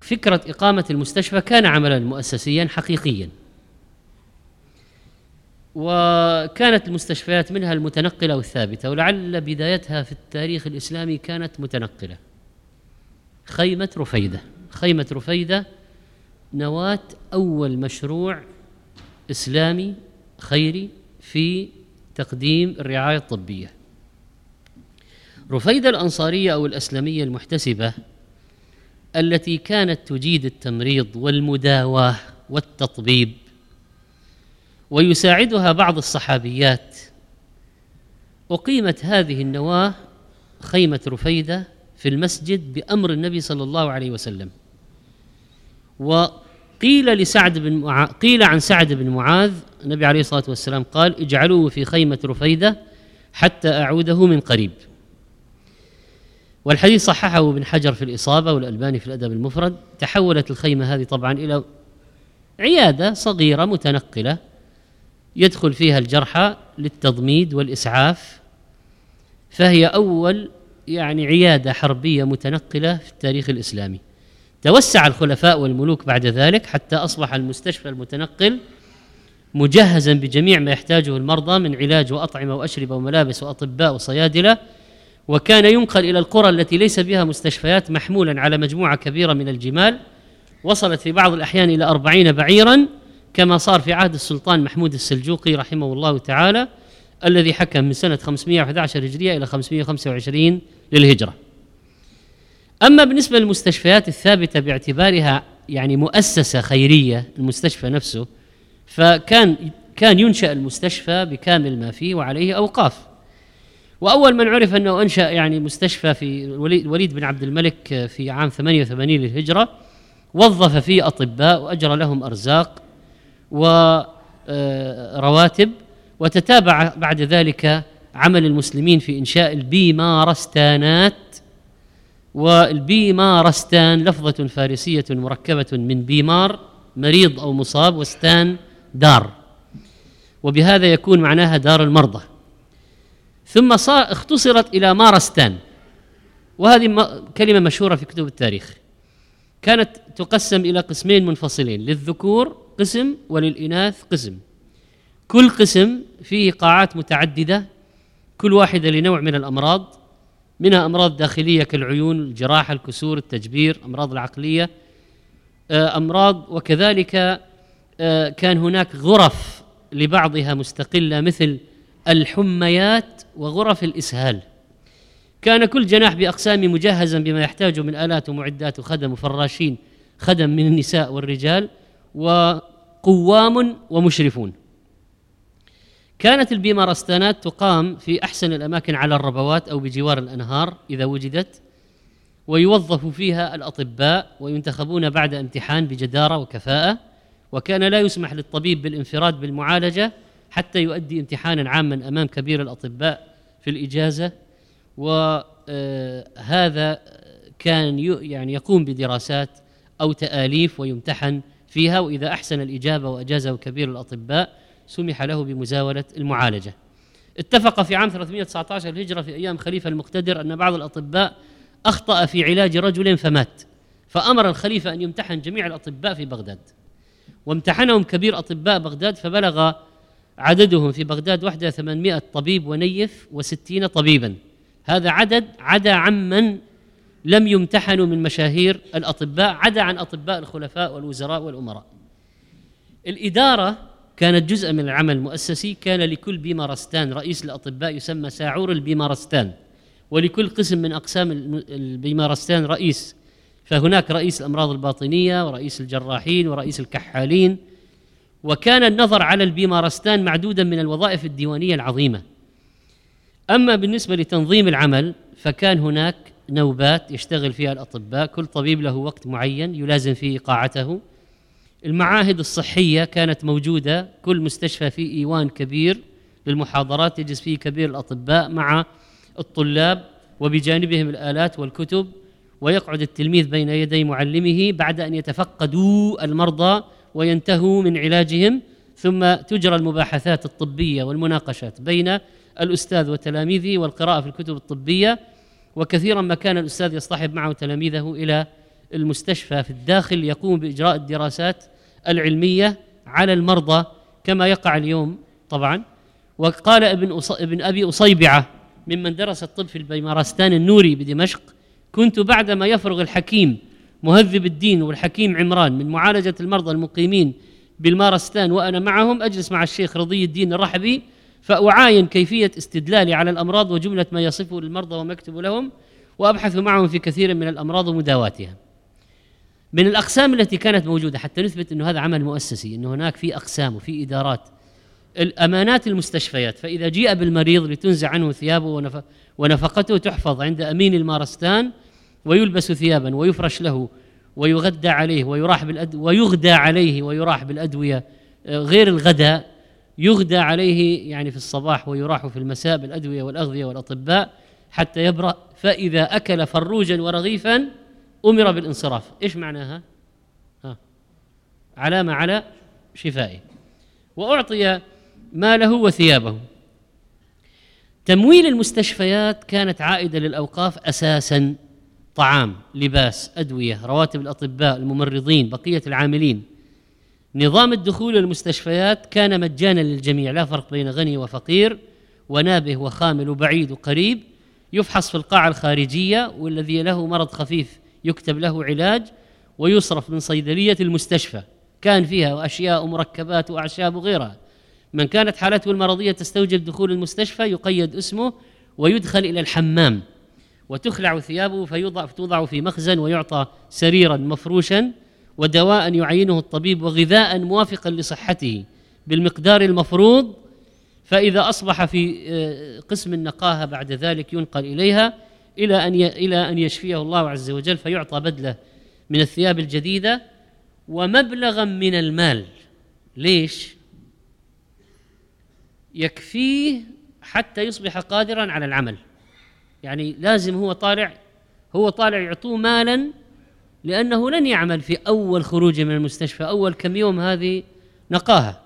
فكرة إقامة المستشفى كان عملا مؤسسيا حقيقيا، وكانت المستشفيات منها المتنقلة والثابتة، ولعل بدايتها في التاريخ الإسلامي كانت متنقلة. خيمة رفيدة نواة أول مشروع إسلامي خيري في تقديم الرعاية الطبية. رفيدة الأنصارية أو الأسلمية المحتسبة التي كانت تجيد التمريض والمداواة والتطبيب، ويساعدها بعض الصحابيات، أقيمت هذه النواة خيمة رفيدة في المسجد بأمر النبي صلى الله عليه وسلم. وقيل قيل عن سعد بن معاذ النبي عليه الصلاة والسلام قال: اجعلوه في خيمة رفيدة حتى أعوده من قريب. والحديث صححه ابن حجر في الإصابة والألباني في الأدب المفرد. تحولت الخيمة هذه طبعا إلى عيادة صغيرة متنقلة يدخل فيها الجرحى للتضميد والإسعاف، فهي أول عيادة حربية متنقلة في التاريخ الإسلامي. توسع الخلفاء والملوك بعد ذلك حتى أصبح المستشفى المتنقل مجهزا بجميع ما يحتاجه المرضى من علاج وأطعمة وأشربة وملابس وأطباء وصيادلة، وكان ينقل إلى القرى التي ليس بها مستشفيات محمولا على مجموعة كبيرة من الجمال، وصلت في بعض الأحيان إلى 40 بعيرا، كما صار في عهد السلطان محمود السلجوقي رحمه الله تعالى، الذي حكم من سنة 511 هجرية إلى 525 للهجرة. أما بالنسبة للمستشفيات الثابتة باعتبارها مؤسسة خيرية، المستشفى نفسه كان ينشأ المستشفى بكامل ما فيه وعليه أوقاف. وأول من عرف أنه أنشأ مستشفى في الوليد بن عبد الملك في عام 88 للهجرة، وظف فيه أطباء وأجرى لهم أرزاق ورواتب، وتتابع بعد ذلك عمل المسلمين في إنشاء البيمارستانات. والبيمارستان لفظة فارسية مركبة من بيمار مريض أو مصاب، وستان دار، وبهذا يكون معناها دار المرضى. ثم اختصرت إلى مارستان، وهذه كلمة مشهورة في كتب التاريخ. كانت تقسم إلى قسمين منفصلين، للذكور قسم وللإناث قسم. كل قسم فيه قاعات متعددة، كل واحدة لنوع من الأمراض، منها أمراض داخلية كالعيون، الجراحة، الكسور، التجبير، أمراض العقلية، أمراض. وكذلك كان هناك غرف لبعضها مستقلة مثل الحميات وغرف الإسهال. كان كل جناح بأقسام مجهزا بما يحتاجه من آلات ومعدات وخدم وفراشين، خدم من النساء والرجال، وقوام ومشرفون. كانت البيمارستانات تقام في أحسن الأماكن على الربوات أو بجوار الأنهار إذا وجدت، ويوظف فيها الأطباء وينتخبون بعد امتحان بجدارة وكفاءة، وكان لا يسمح للطبيب بالانفراد بالمعالجة حتى يؤدي امتحانا عاما أمام كبير الأطباء في الإجازة. وهذا كان يقوم بدراسات أو تآليف ويمتحن فيها، وإذا أحسن الإجابة وأجازه كبير الأطباء سمح له بمزاولة المعالجة. اتفق في عام 319 الهجرة في أيام خليفة المقتدر أن بعض الأطباء أخطأ في علاج رجل فمات، فأمر الخليفة أن يمتحن جميع الأطباء في بغداد، وامتحنهم كبير أطباء بغداد، فبلغ عددهم في بغداد وحده 800 طبيب ونيف و60 طبيبا. هذا عدد عدا عمن لم يمتحنوا من مشاهير الأطباء، عدا عن أطباء الخلفاء والوزراء والأمراء. الإدارة كانت جزء من العمل المؤسسي. كان لكل بيمارستان رئيس الأطباء يسمى ساعور البيمارستان، ولكل قسم من أقسام البيمارستان رئيس، فهناك رئيس الأمراض الباطنية ورئيس الجراحين ورئيس الكحالين. وكان النظر على البيمارستان معدودا من الوظائف الديوانية العظيمة. أما بالنسبة لتنظيم العمل فكان هناك نوبات يشتغل فيها الأطباء، كل طبيب له وقت معين يلازم فيه إيقاعته. المعاهد الصحية كانت موجودة، كل مستشفى فيه إيوان كبير للمحاضرات يجلس فيه كبير الأطباء مع الطلاب، وبجانبهم الآلات والكتب، ويقعد التلميذ بين يدي معلمه بعد أن يتفقدوا المرضى وينتهوا من علاجهم، ثم تجرى المباحثات الطبية والمناقشات بين الأستاذ وتلاميذه والقراءة في الكتب الطبية. وكثيرا ما كان الأستاذ يصطحب معه تلاميذه إلى المستشفى في الداخل يقوم بإجراء الدراسات العلمية على المرضى كما يقع اليوم طبعا. وقال ابن أبي أصيبعة ممن درس الطب في البيمارستان النوري بدمشق: كنت بعدما يفرغ الحكيم مهذب الدين والحكيم عمران من معالجة المرضى المقيمين بالمارستان وأنا معهم أجلس مع الشيخ رضي الدين الرحبي فأعاين كيفية استدلالي على الأمراض وجملة ما يصفه للمرضى وما يكتب لهم، وأبحث معهم في كثير من الأمراض ومداواتها. من الأقسام التي كانت موجودة حتى نثبت أنه هذا عمل مؤسسي، أنه هناك في أقسام وفي إدارات. الأمانات المستشفيات، فإذا جيء بالمريض لتنزع عنه ثيابه ونفقته تحفظ عند أمين المارستان، ويلبس ثيابا ويفرش له ويغدى عليه ويغدى عليه ويراح بالأدوية، غير الغداء يغدى عليه يعني في الصباح ويراح في المساء بالأدوية والأغذية والأطباء حتى يبرأ. فإذا أكل فروجا ورغيفا أمر بالانصراف. إيش معناها؟ علامة على شفائه. وأعطي ماله وثيابه. تمويل المستشفيات كانت عائدة للأوقاف أساسا: طعام، لباس، أدوية، رواتب الأطباء، الممرضين، بقية العاملين. نظام الدخول للمستشفيات كان مجانا للجميع، لا فرق بين غني وفقير ونابه وخامل وبعيد وقريب. يفحص في القاعة الخارجية، والذي له مرض خفيف يكتب له علاج ويصرف من صيدلية المستشفى، كان فيها أشياء ومركبات وأعشاب وغيرها. من كانت حالته المرضية تستوجب دخول المستشفى يقيد اسمه ويدخل إلى الحمام وتخلع ثيابه فتوضع في مخزن، ويعطى سريرا مفروشا ودواء يعينه الطبيب وغذاء موافقا لصحته بالمقدار المفروض. فإذا أصبح في قسم النقاهة بعد ذلك ينقل إليها إلى أن يشفيه الله عز وجل، فيعطى بدلة من الثياب الجديدة ومبلغا من المال. ليش؟ يكفيه حتى يصبح قادرا على العمل. يعني لازم هو طالع يعطوه مالا، لأنه لن يعمل في أول خروجه من المستشفى، أول كم يوم هذه نقاهة.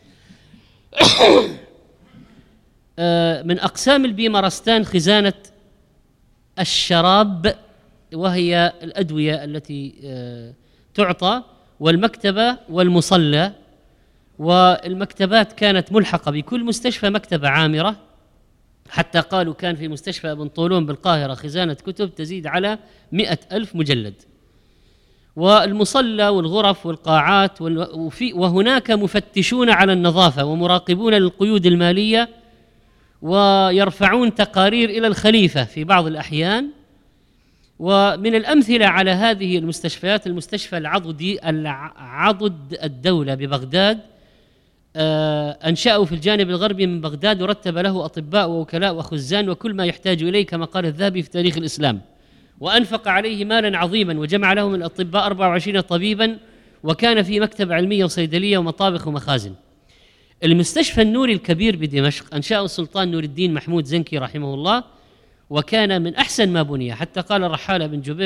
من أقسام البيمارستان خزانة الشراب، وهي الأدوية التي تعطى، والمكتبة والمصلى. والمكتبات كانت ملحقة بكل مستشفى مكتبة عامرة، حتى قالوا كان في مستشفى ابن طولون بالقاهرة خزانة كتب تزيد على 100,000 مجلد. والمصلى والغرف والقاعات وهناك مفتشون على النظافة ومراقبون للقيود المالية، ويرفعون تقارير إلى الخليفة في بعض الأحيان. ومن الأمثلة على هذه المستشفيات المستشفى العضد الدولة ببغداد، أنشأه في الجانب الغربي من بغداد، ورتب له أطباء ووكلاء وخزان وكل ما يحتاج إليه كما قال الذهبي في تاريخ الإسلام، وأنفق عليه مالا عظيما وجمع له من الأطباء 24 طبيبا، وكان في مكتب علمية وصيدلية ومطابخ ومخازن. المستشفى النوري الكبير بدمشق أنشأه السلطان نور الدين محمود زنكي رحمه الله، وكان من أحسن ما بني، حتى قال الرحالة بن جبير: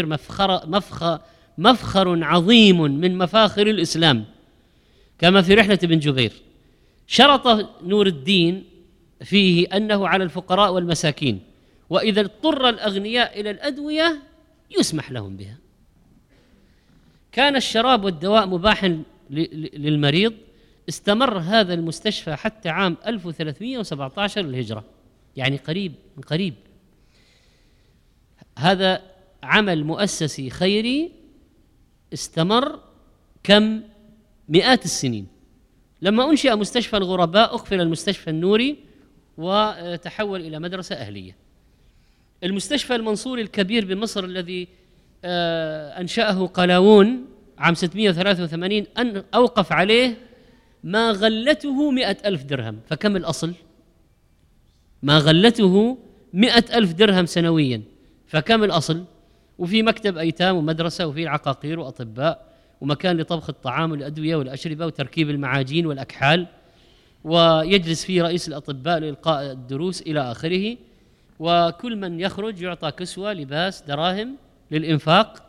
مفخر عظيم من مفاخر الإسلام، كما في رحلة ابن جبير. شرط نور الدين فيه أنه على الفقراء والمساكين، وإذا اضطر الأغنياء إلى الأدوية يسمح لهم بها. كان الشراب والدواء مباحا للمريض. استمر هذا المستشفى حتى عام 1317 للهجرة، يعني قريب. هذا عمل مؤسسي خيري استمر كم مئات السنين. لما أنشأ مستشفى الغرباء أقفل المستشفى النوري وتحول إلى مدرسة أهلية. المستشفى المنصوري الكبير بمصر الذي أنشأه قلاوون عام 683 أن أوقف عليه ما غلته 100,000 درهم. فكم الأصل؟ ما غلته 100,000 درهم سنويا، فكم الأصل؟ وفي مكتب أيتام ومدرسة وفي العقاقير وأطباء ومكان لطبخ الطعام والأدوية والأشربة وتركيب المعاجين والأكحال، ويجلس فيه رئيس الأطباء لإلقاء الدروس إلى آخره. وكل من يخرج يعطى كسوة، لباس، دراهم للإنفاق.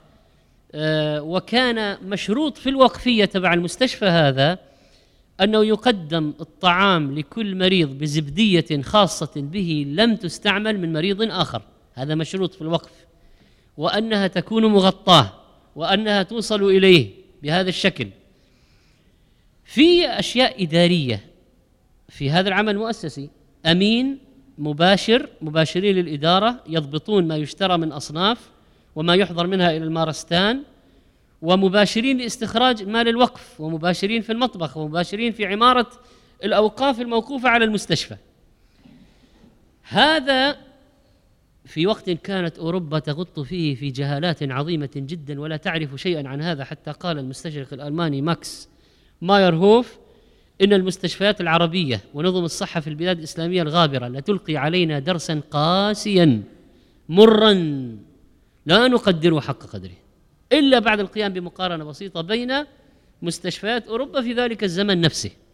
وكان مشروط في الوقفية تبع المستشفى هذا أنه يقدم الطعام لكل مريض بزبدية خاصة به لم تستعمل من مريض آخر، هذا مشروط في الوقف، وأنها تكون مغطاة، وأنها توصل إليه بهذا الشكل. في أشياء إدارية في هذا العمل المؤسسي، أمين مباشرين للإدارة يضبطون ما يشترى من أصناف وما يحضر منها إلى المارستان، ومباشرين لاستخراج مال الوقف، ومباشرين في المطبخ، ومباشرين في عمارة الأوقاف الموقوفة على المستشفى. هذا في وقت كانت أوروبا تغط فيه في جهالات عظيمة جدا ولا تعرف شيئا عن هذا، حتى قال المستشرق الألماني ماكس مايرهوف إن المستشفيات العربية ونظم الصحة في البلاد الإسلامية الغابرة لتلقي علينا درسا قاسيا مرا لا نقدره حق قدره إلا بعد القيام بمقارنة بسيطة بين مستشفيات أوروبا في ذلك الزمن نفسه.